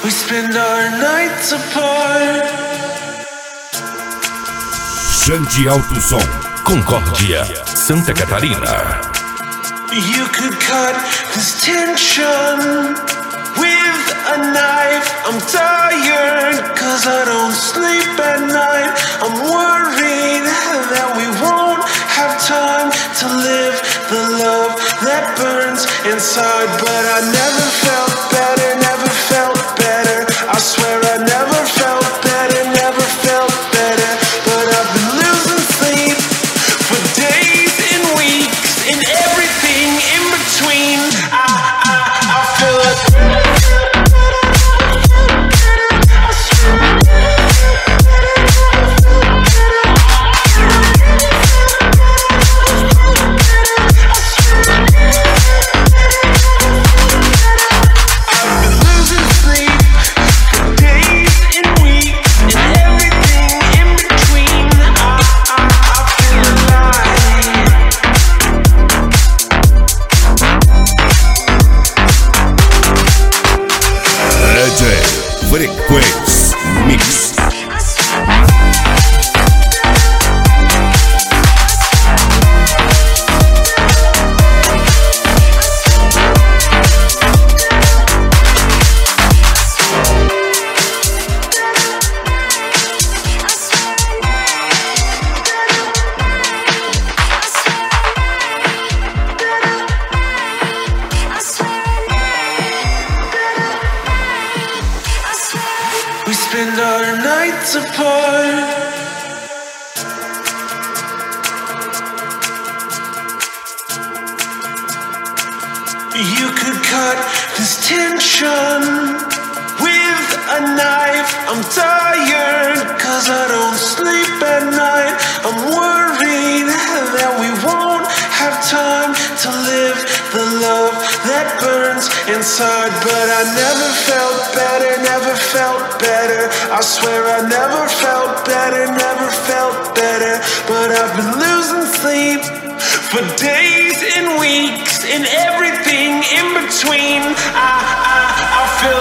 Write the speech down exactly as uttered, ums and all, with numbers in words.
spend our nights apart. Xande Alto Som, Concórdia, Santa Catarina. You could cut this tension with a knife. I'm tired, cause I don't sleep at night. I'm worried that we won't have time to live the love that burns inside. But I never felt better, never felt better. I swear I never felt better, never felt better. But I've been losing sleep for days and weeks and everything in between. I, I, I feel it. Frequência Mix. We spend our nights apart. You could cut this tension with a knife. I'm tired, cause I don't sleep at night. I'm worried that we won't have time to live the love that burns inside. But I never felt better, never felt better. I swear I never felt better, never felt better. But I've been losing sleep for days and weeks and everything in between. I, I, I feel